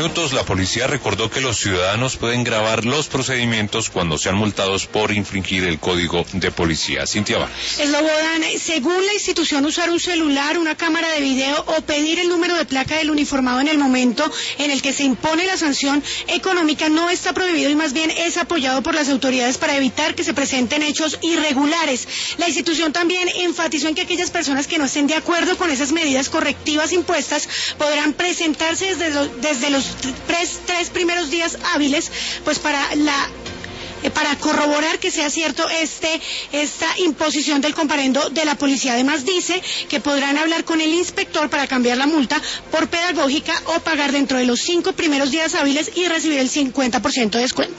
minutos, la policía recordó que los ciudadanos pueden grabar los procedimientos cuando sean multados por infringir el código de policía. Cintia Vargas. Slobodan, según la institución, usar un celular, una cámara de video o pedir el número de placa del uniformado en el momento en el que se impone la sanción económica no está prohibido y más bien es apoyado por las autoridades para evitar que se presenten hechos irregulares. La institución también enfatizó en que aquellas personas que no estén de acuerdo con esas medidas correctivas impuestas podrán presentarse desde los tres primeros días hábiles, pues para corroborar que sea cierto esta imposición del comparendo de la policía. Además dice que podrán hablar con el inspector para cambiar la multa por pedagógica o pagar dentro de los 5 primeros días hábiles y recibir el 50% de descuento.